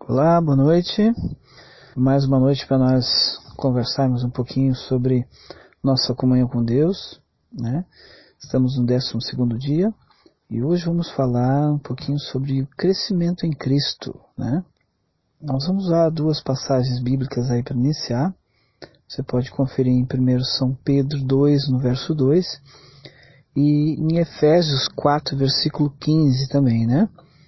Olá, boa noite. Mais uma noite para nós conversarmos um pouquinho sobre nossa comunhão com Deus, né? Estamos no 12º dia e hoje vamos falar um pouquinho sobre o crescimento em Cristo, né? Nós vamos usar duas passagens bíblicas aí para iniciar. Você pode conferir em 1 São Pedro 2, no verso 2, e em Efésios 4, versículo 15 também, né?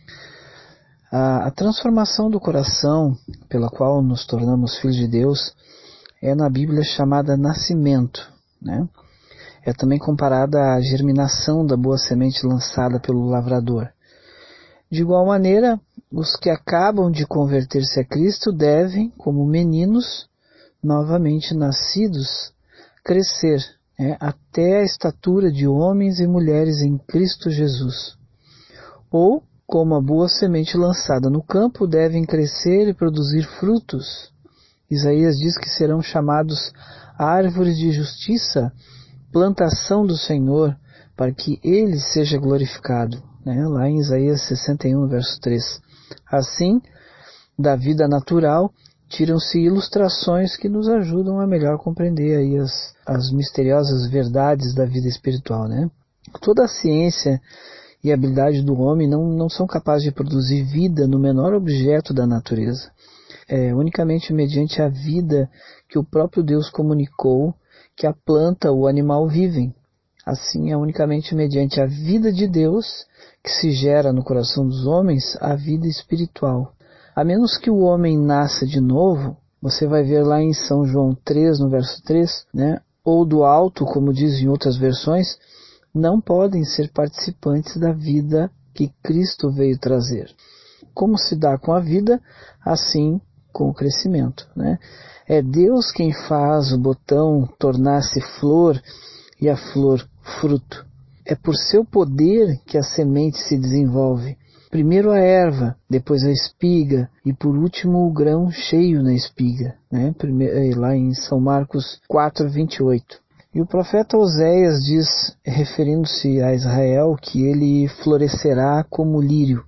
A transformação do coração pela qual nos tornamos filhos de Deus é na Bíblia chamada nascimento, né? É também comparada à germinação da boa semente lançada pelo lavrador. De igual maneira, os que acabam de converter-se a Cristo devem, como meninos novamente nascidos, crescer até a estatura de homens e mulheres em Cristo Jesus. Ou, como a boa semente lançada no campo, devem crescer e produzir frutos. Isaías diz que serão chamados árvores de justiça, plantação do Senhor, para que Ele seja glorificado. Lá em Isaías 61, verso 3. Assim, da vida natural, tiram-se ilustrações que nos ajudam a melhor compreender aí as misteriosas verdades da vida espiritual, né? Toda a ciência e a habilidade do homem não são capazes de produzir vida no menor objeto da natureza. É unicamente mediante a vida que o próprio Deus comunicou que a planta ou o animal vivem. Assim, é unicamente mediante a vida de Deus que se gera no coração dos homens a vida espiritual. A menos que o homem nasça de novo, você vai ver lá em São João 3, no verso 3, ou do alto, como diz em outras versões, não podem ser participantes da vida que Cristo veio trazer. Como se dá com a vida, assim com o crescimento, É Deus quem faz o botão tornar-se flor e a flor fruto. É por seu poder que a semente se desenvolve. Primeiro a erva, depois a espiga e por último o grão cheio na espiga, lá em São Marcos 4, 28. E o profeta Oséias diz, referindo-se a Israel, que ele florescerá como lírio,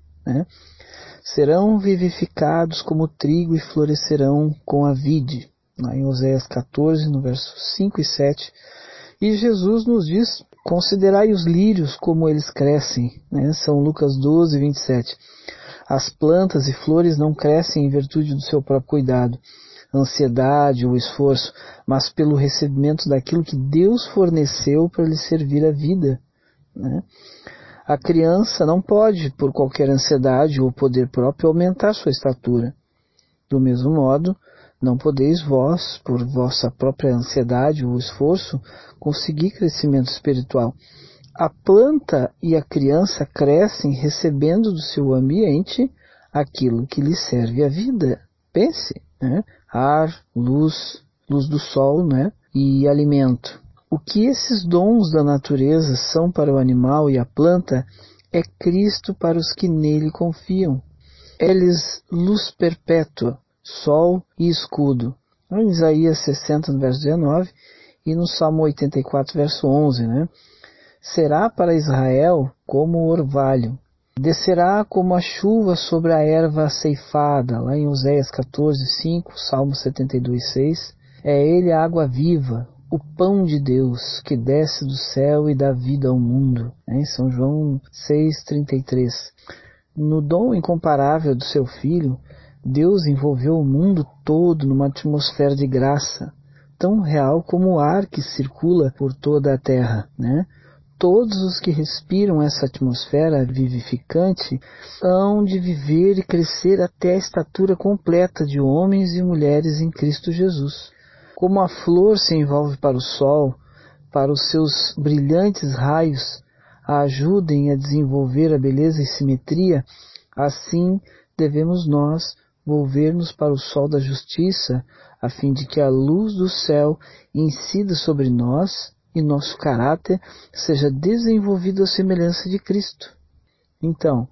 Serão vivificados como trigo e florescerão com a vide. Lá em Oséias 14, no verso 5 e 7. E Jesus nos diz, considerai os lírios como eles crescem. São Lucas 12, 27. As plantas e flores não crescem em virtude do seu próprio cuidado, ansiedade ou esforço, mas pelo recebimento daquilo que Deus forneceu para lhe servir a vida. A criança não pode, por qualquer ansiedade ou poder próprio, aumentar sua estatura. Do mesmo modo, não podeis vós, por vossa própria ansiedade ou esforço, conseguir crescimento espiritual. A planta e a criança crescem recebendo do seu ambiente aquilo que lhe serve a vida. Pense, ar, luz do sol, e alimento. O que esses dons da natureza são para o animal e a planta é Cristo para os que nele confiam. É-lhes luz perpétua, sol e escudo. Em Isaías 60, no verso 19, e no Salmo 84, verso 11, Será para Israel como o orvalho, descerá como a chuva sobre a erva ceifada, lá em Oséias 14, 5, Salmo 72, 6. É ele a água viva, o pão de Deus, que desce do céu e dá vida ao mundo. Em São João 6, 33. No dom incomparável do seu Filho, Deus envolveu o mundo todo numa atmosfera de graça, tão real como o ar que circula por toda a terra, Todos os que respiram essa atmosfera vivificante hão de viver e crescer até a estatura completa de homens e mulheres em Cristo Jesus. Como a flor se envolve para o sol, para os seus brilhantes raios a ajudem a desenvolver a beleza e simetria, assim devemos nós volver-nos para o sol da justiça, a fim de que a luz do céu incida sobre nós e nosso caráter seja desenvolvido à semelhança de Cristo. Então,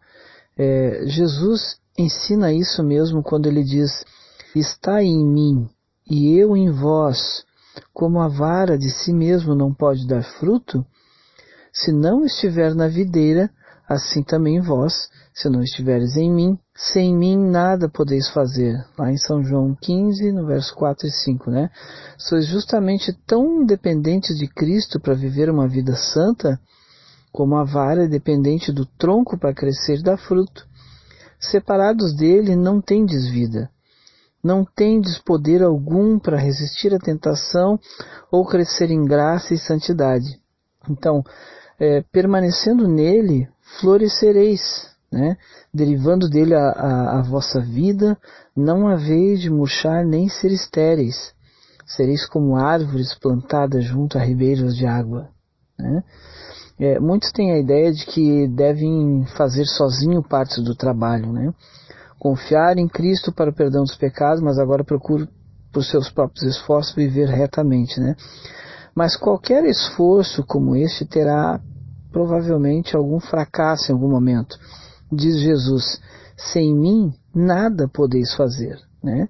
Jesus ensina isso mesmo quando ele diz, está em mim e eu em vós, como a vara de si mesmo não pode dar fruto, se não estiver na videira, assim também vós, se não estiveres em mim, sem mim nada podeis fazer. Lá em São João 15, no verso 4 e 5, né? Sois justamente tão dependentes de Cristo para viver uma vida santa, como a vara é dependente do tronco para crescer e dar fruto. Separados dele, não tendes vida. Não tendes poder algum para resistir à tentação ou crescer em graça e santidade. Então, permanecendo nele, florescereis, né? Derivando dele a vossa vida, não haveis de murchar nem ser estéreis. Sereis como árvores plantadas junto a ribeiros de água, né? Muitos têm a ideia de que devem fazer sozinho parte do trabalho, né? Confiar em Cristo para o perdão dos pecados, mas agora procuro, por seus próprios esforços, viver retamente, né? Mas qualquer esforço como este terá provavelmente algum fracasso em algum momento. Diz Jesus, sem mim nada podeis fazer, né?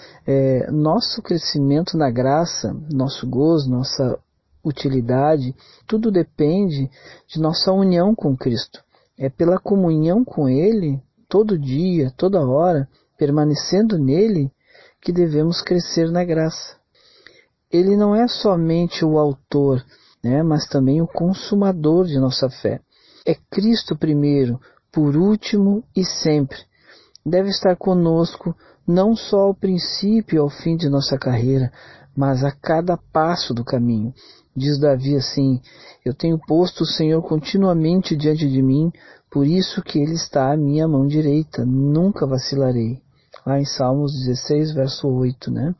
Nosso crescimento na graça, nosso gozo, nossa utilidade, tudo depende de nossa união com Cristo. É pela comunhão com Ele, todo dia, toda hora, permanecendo nele, que devemos crescer na graça. Ele não é somente o autor, né, mas também o consumador de nossa fé. É Cristo primeiro, por último e sempre. Deve estar conosco não só ao princípio e ao fim de nossa carreira, mas a cada passo do caminho. Diz Davi assim, eu tenho posto o Senhor continuamente diante de mim, por isso que Ele está à minha mão direita, nunca vacilarei. Lá em Salmos 16, verso 8, né?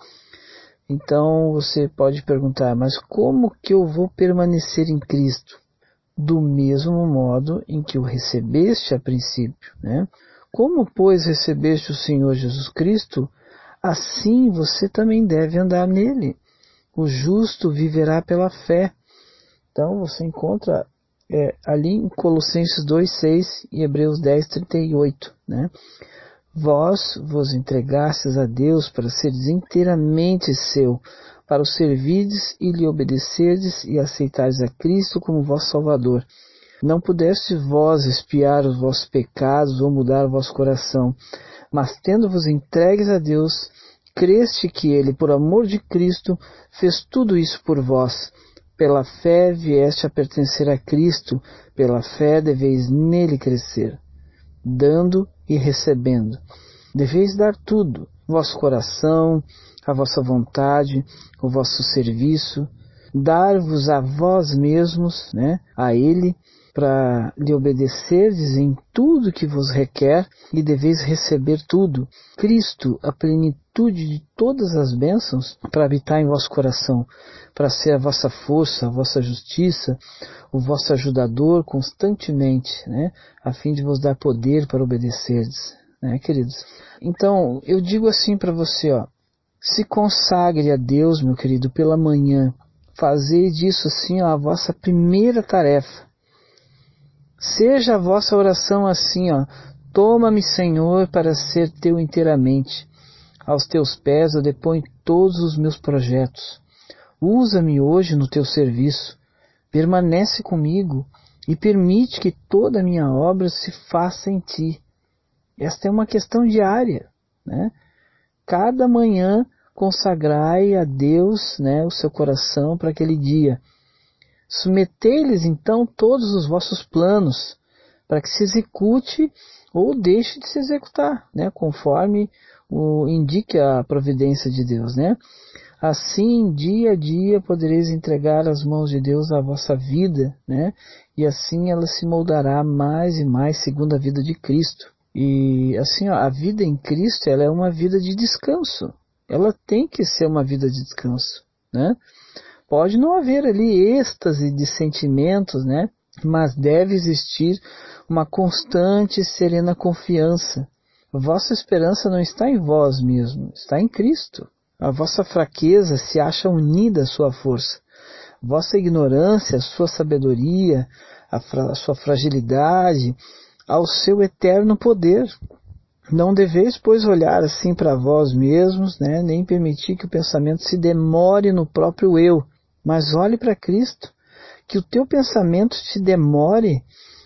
Então você pode perguntar, mas como que eu vou permanecer em Cristo? Do mesmo modo em que o recebeste a princípio, né? Como, pois, recebeste o Senhor Jesus Cristo, assim você também deve andar nele. O justo viverá pela fé. Então você encontra ali em Colossenses 2,6 e Hebreus 10,38, né? Vós vos entregastes a Deus para seres inteiramente seu, para o servirdes e lhe obedecerdes e aceitardes a Cristo como vosso Salvador. Não pudeste vós expiar os vossos pecados ou mudar o vosso coração, mas tendo-vos entregues a Deus, creste que Ele, por amor de Cristo, fez tudo isso por vós. Pela fé vieste a pertencer a Cristo, pela fé deveis nele crescer, dando e recebendo. Deveis dar tudo, vosso coração, a vossa vontade, o vosso serviço, dar-vos a vós mesmos, né, a Ele, para lhe obedecerdes em tudo que vos requer, e deveis receber tudo. Cristo, a plenitude de todas as bênçãos, para habitar em vosso coração, para ser a vossa força, a vossa justiça, o vosso ajudador constantemente, né, a fim de vos dar poder para obedecerdes, né, queridos? Então, eu digo assim para você, se consagre a Deus, meu querido, pela manhã. Fazei disso assim a vossa primeira tarefa. Seja a vossa oração assim, toma-me, Senhor, para ser teu inteiramente. Aos teus pés eu deponho todos os meus projetos. Usa-me hoje no teu serviço. Permanece comigo e permite que toda a minha obra se faça em ti. Esta é uma questão diária, né? Cada manhã consagrai a Deus, né, o seu coração para aquele dia. Submetei-lhes então todos os vossos planos, para que se execute ou deixe de se executar, né, conforme indique a providência de Deus, né? Assim, dia a dia, podereis entregar às mãos de Deus a vossa vida, né? E assim ela se moldará mais e mais segundo a vida de Cristo. E assim, a vida em Cristo, ela é uma vida de descanso. Ela tem que ser uma vida de descanso, né? Pode não haver ali êxtase de sentimentos, né? Mas deve existir uma constante e serena confiança. A vossa esperança não está em vós mesmo, está em Cristo. A vossa fraqueza se acha unida à sua força. A vossa ignorância, a sua sabedoria, a sua fragilidade, ao seu eterno poder. Não deveis, pois, olhar assim para vós mesmos, né? Nem permitir que o pensamento se demore no próprio eu, mas olhe para Cristo. Que o teu pensamento se demore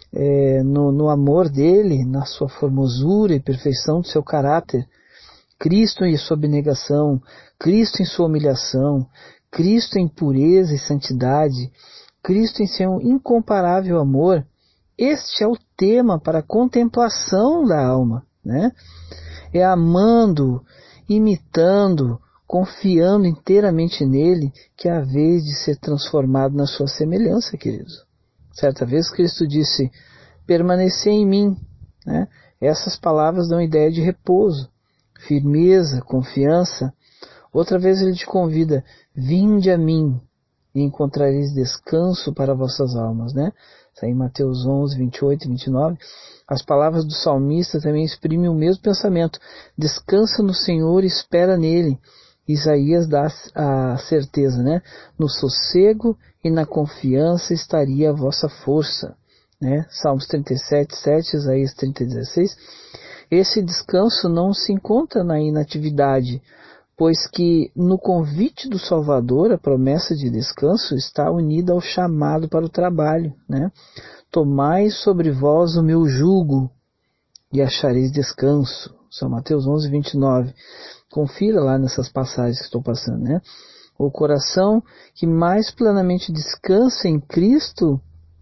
no amor dele, na sua formosura e perfeição do seu caráter, Cristo em sua abnegação, Cristo em sua humilhação, Cristo em pureza e santidade, Cristo em seu incomparável amor. Este é o tema para a contemplação da alma, né? É amando, imitando, confiando inteiramente nele, que é a vez de ser transformado na sua semelhança, queridos. Certa vez Cristo disse, permanecer em mim, né? Essas palavras dão ideia de repouso, firmeza, confiança. Outra vez ele te convida, vinde a mim e encontrareis descanso para vossas almas, né? Isso aí em Mateus 11, 28 e 29. As palavras do salmista também exprimem o mesmo pensamento. Descansa no Senhor e espera nele. Isaías dá a certeza, né? No sossego e na confiança estaria a vossa força, né? Salmos 37, 7, Isaías 30, 16. Esse descanso não se encontra na inatividade, pois que no convite do Salvador a promessa de descanso está unida ao chamado para o trabalho, né? Tomai sobre vós o meu jugo e achareis descanso. São Mateus 11, 29. Confira lá nessas passagens que estou passando, né? O coração que mais plenamente descansa em Cristo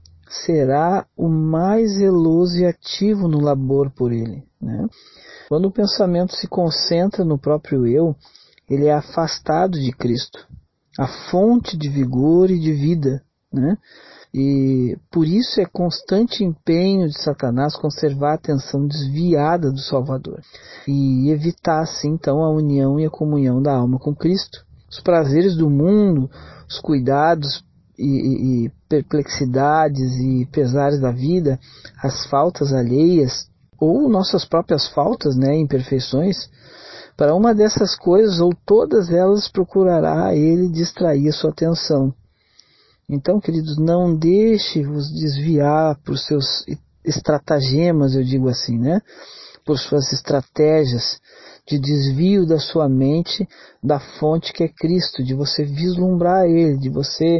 será o mais zeloso e ativo no labor por ele, né? Quando o pensamento se concentra no próprio eu, ele é afastado de Cristo, a fonte de vigor e de vida, né? E por isso é constante empenho de Satanás conservar a atenção desviada do Salvador e evitar assim então a união e a comunhão da alma com Cristo. Os prazeres do mundo, os cuidados e perplexidades e pesares da vida, as faltas alheias ou nossas próprias faltas, né, imperfeições, para uma dessas coisas ou todas elas procurará ele distrair a sua atenção. Então, queridos, não deixe-vos desviar por seus estratagemas, eu digo assim, né? Por suas estratégias de desvio da sua mente da fonte que é Cristo, de você vislumbrar Ele, de você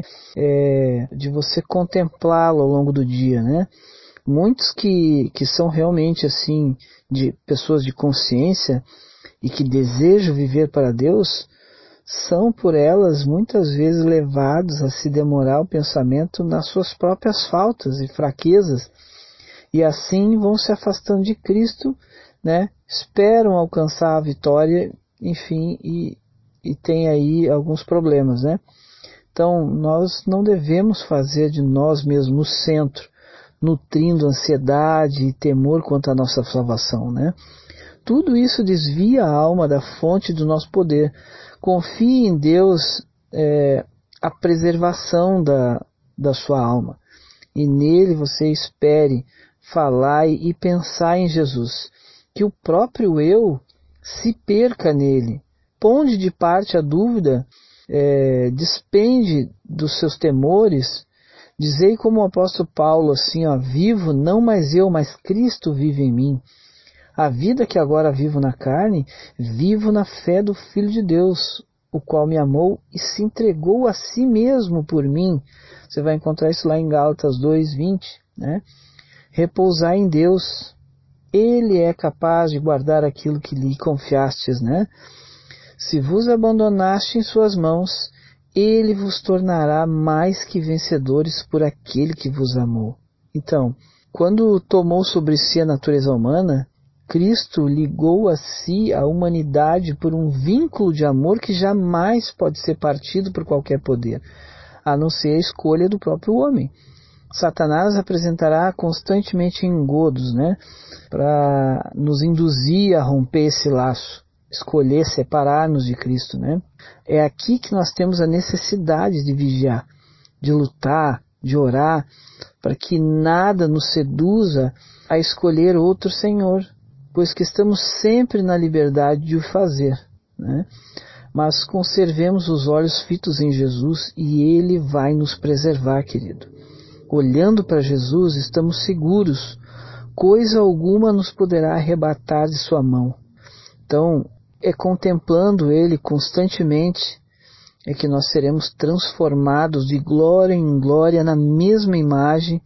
contemplá-lo ao longo do dia, né? Muitos que são realmente assim, de pessoas de consciência e que desejam viver para Deus, são por elas muitas vezes levados a se demorar o pensamento nas suas próprias faltas e fraquezas, e assim vão se afastando de Cristo, né? Esperam alcançar a vitória, enfim, e tem aí alguns problemas, né? Então, nós não devemos fazer de nós mesmos o centro, nutrindo ansiedade e temor quanto à nossa salvação, né? Tudo isso desvia a alma da fonte do nosso poder. Confie em Deus a preservação da sua alma. E nele você espere, falar e pensar em Jesus. Que o próprio eu se perca nele. Ponde de parte a dúvida, despende dos seus temores. Dizei como o apóstolo Paulo, assim, ó, vivo não mais eu, mas Cristo vive em mim. A vida que agora vivo na carne, vivo na fé do Filho de Deus, o qual me amou e se entregou a si mesmo por mim. Você vai encontrar isso lá em Gálatas 2:20, né? Repousar em Deus, Ele é capaz de guardar aquilo que lhe confiastes, né? Se vos abandonaste em suas mãos, Ele vos tornará mais que vencedores por aquele que vos amou. Então, quando tomou sobre si a natureza humana, Cristo ligou a si a humanidade por um vínculo de amor que jamais pode ser partido por qualquer poder, a não ser a escolha do próprio homem. Satanás apresentará constantemente engodos, né, para nos induzir a romper esse laço, escolher separar-nos de Cristo, né? É aqui que nós temos a necessidade de vigiar, de lutar, de orar, para que nada nos seduza a escolher outro Senhor, pois que estamos sempre na liberdade de o fazer, né? Mas conservemos os olhos fitos em Jesus e Ele vai nos preservar, querido. Olhando para Jesus, estamos seguros, coisa alguma nos poderá arrebatar de sua mão. Então, é contemplando Ele constantemente é que nós seremos transformados de glória em glória na mesma imagem,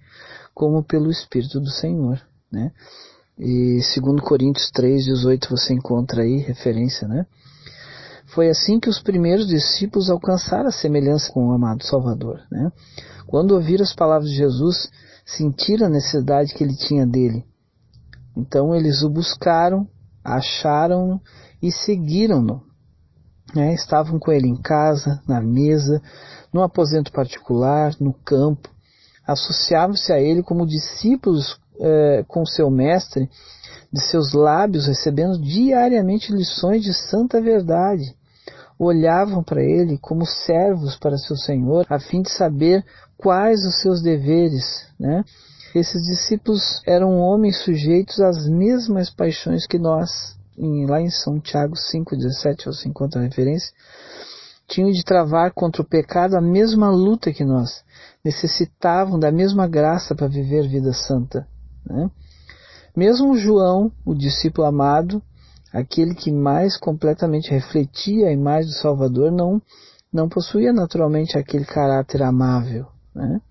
como pelo Espírito do Senhor, né? E 2 Coríntios 3:18 você encontra aí referência, né? Foi assim que os primeiros discípulos alcançaram a semelhança com o amado Salvador, né? Quando ouviram as palavras de Jesus, sentiram a necessidade que ele tinha dele. Então eles o buscaram, acharam-no e seguiram-no, né? Estavam com ele em casa, na mesa, no aposento particular, no campo. Associavam-se a ele como discípulos com seu mestre, de seus lábios, recebendo diariamente lições de santa verdade. Olhavam para ele como servos para seu Senhor, a fim de saber quais os seus deveres, né? Esses discípulos eram homens sujeitos às mesmas paixões que nós. Lá em São Tiago 5,17 você encontra a referência. Tinham de travar contra o pecado a mesma luta que nós. Necessitavam da mesma graça para viver vida santa, né? Mesmo João, o discípulo amado, aquele que mais completamente refletia a imagem do Salvador, não possuía naturalmente aquele caráter amável, né?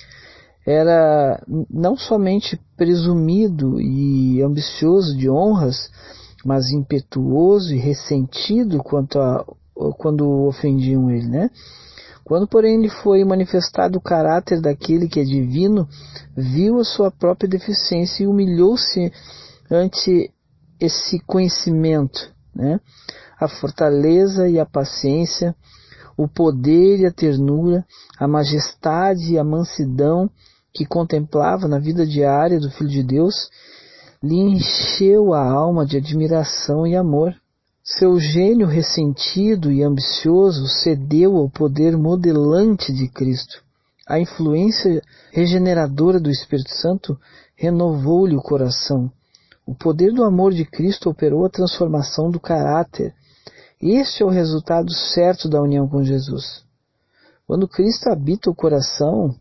Era não somente presumido e ambicioso de honras, mas impetuoso e ressentido quando ofendiam ele, né? Quando, porém, lhe foi manifestado o caráter daquele que é divino, viu a sua própria deficiência e humilhou-se ante esse conhecimento, né? A fortaleza e a paciência, o poder e a ternura, a majestade e a mansidão que contemplava na vida diária do Filho de Deus, lhe encheu a alma de admiração e amor. Seu gênio ressentido e ambicioso cedeu ao poder modelante de Cristo. A influência regeneradora do Espírito Santo renovou-lhe o coração. O poder do amor de Cristo operou a transformação do caráter. Este é o resultado certo da união com Jesus. Quando Cristo habita o coração,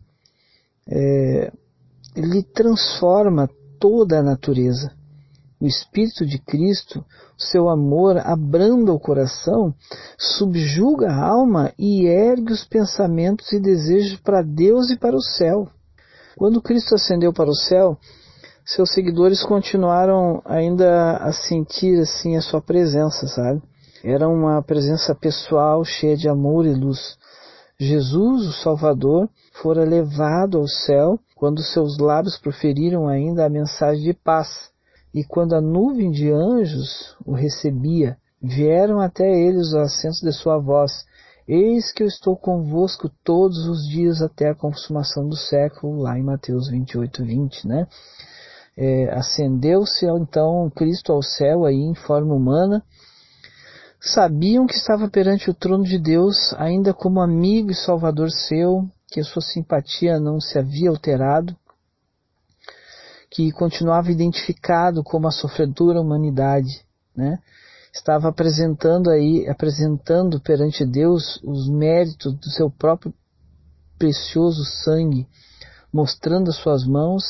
ele transforma toda a natureza. O Espírito de Cristo, o seu amor, abranda o coração, subjuga a alma e ergue os pensamentos e desejos para Deus e para o céu. Quando Cristo ascendeu para o céu, seus seguidores continuaram ainda a sentir assim a sua presença, sabe? Era uma presença pessoal, cheia de amor e luz. Jesus, o Salvador, fora levado ao céu quando seus lábios proferiram ainda a mensagem de paz. E quando a nuvem de anjos o recebia, vieram até ele os acentos de sua voz: Eis que eu estou convosco todos os dias até a consumação do século, lá em Mateus 28:20, né? Ascendeu-se então Cristo ao céu aí em forma humana. Sabiam que estava perante o trono de Deus, ainda como amigo e salvador seu, que a sua simpatia não se havia alterado, que continuava identificado como a sofredora humanidade, né? Estava apresentando perante Deus os méritos do seu próprio precioso sangue, mostrando as suas mãos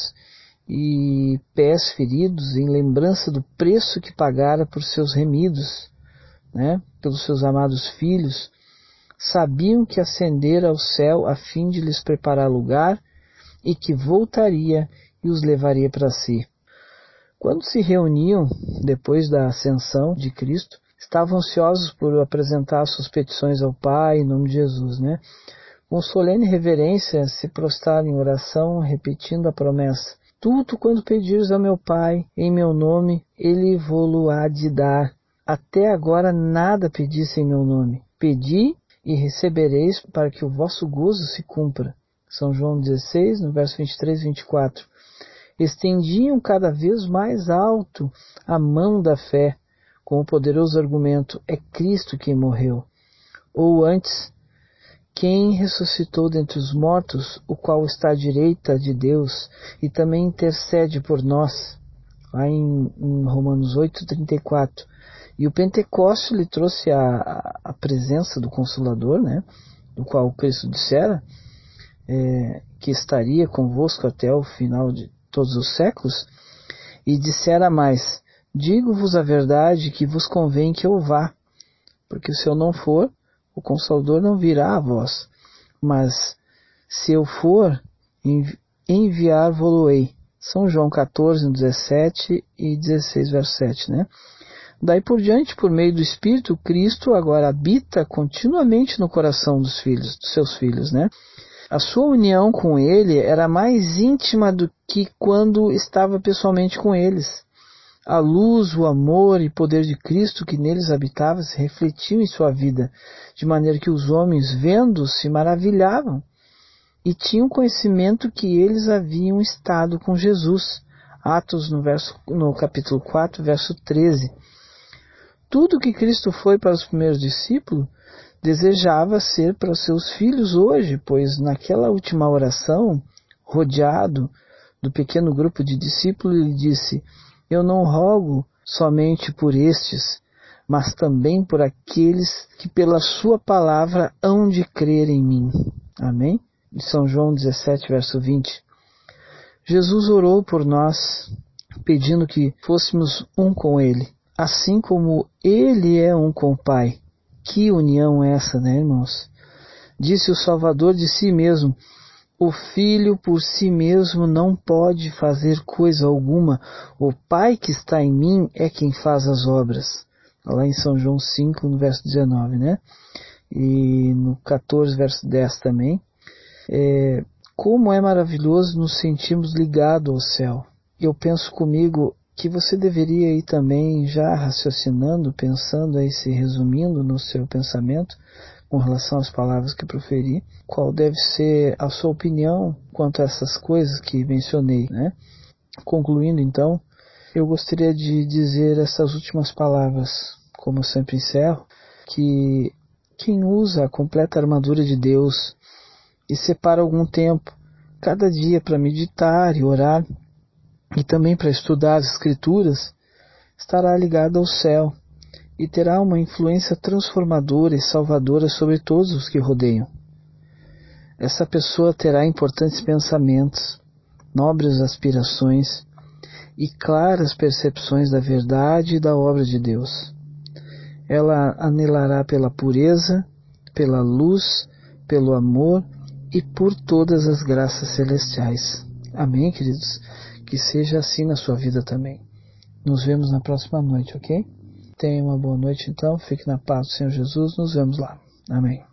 e pés feridos em lembrança do preço que pagara por seus remidos, né? Pelos seus amados filhos. Sabiam que ascendera ao céu a fim de lhes preparar lugar e que voltaria e os levaria para si. Quando se reuniam, depois da ascensão de Cristo, estavam ansiosos por apresentar suas petições ao Pai em nome de Jesus, né? Com solene reverência se prostraram em oração, repetindo a promessa: Tudo quanto pedires ao meu Pai, em meu nome, Ele vô-lo-há de dar. Até agora nada pedisse em meu nome. Pedi e recebereis para que o vosso gozo se cumpra. São João 16, no verso 23 e 24. Estendiam cada vez mais alto a mão da fé, com o poderoso argumento: é Cristo quem morreu. Ou antes, quem ressuscitou dentre os mortos, o qual está à direita de Deus e também intercede por nós. Lá em Romanos 8:34. E o Pentecoste lhe trouxe a presença do Consolador, né? Do qual Cristo dissera que estaria convosco até o final de todos os séculos, e dissera mais: digo-vos a verdade que vos convém que eu vá, porque se eu não for, o Consolador não virá a vós, mas se eu for, enviar-vos-ei. São João 14, 17 e 16, verso 7, né? Daí por diante, por meio do Espírito, Cristo agora habita continuamente no coração dos seus filhos, né? A sua união com ele era mais íntima do que quando estava pessoalmente com eles. A luz, o amor e poder de Cristo que neles habitava se refletiam em sua vida, de maneira que os homens, vendo, se maravilhavam e tinham conhecimento que eles haviam estado com Jesus. Atos no capítulo 4, verso 13. Tudo que Cristo foi para os primeiros discípulos, desejava ser para os seus filhos hoje, pois naquela última oração, rodeado do pequeno grupo de discípulos, ele disse: eu não rogo somente por estes, mas também por aqueles que pela sua palavra hão de crer em mim. Amém? De São João 17, verso 20. Jesus orou por nós, pedindo que fôssemos um com ele, assim como ele é um com o Pai. Que união é essa, né, irmãos? Disse o Salvador de si mesmo: o Filho por si mesmo não pode fazer coisa alguma, o Pai que está em mim é quem faz as obras. Lá em São João 5, no verso 19, né? E no 14, verso 10 também. Como é maravilhoso nos sentirmos ligados ao céu. Eu penso comigo que você deveria ir também já raciocinando, pensando aí, se resumindo no seu pensamento com relação às palavras que proferi, qual deve ser a sua opinião quanto a essas coisas que mencionei, né? Concluindo então, eu gostaria de dizer essas últimas palavras, como eu sempre encerro, que quem usa a completa armadura de Deus e separa algum tempo, cada dia, para meditar e orar, e também para estudar as Escrituras, estará ligado ao céu e terá uma influência transformadora e salvadora sobre todos os que rodeiam. Essa pessoa terá importantes pensamentos, nobres aspirações e claras percepções da verdade e da obra de Deus. Ela anelará pela pureza, pela luz, pelo amor e por todas as graças celestiais. Amém, queridos? Que seja assim na sua vida também. Nos vemos na próxima noite, ok? Tenha uma boa noite então, fique na paz do Senhor Jesus, nos vemos lá. Amém.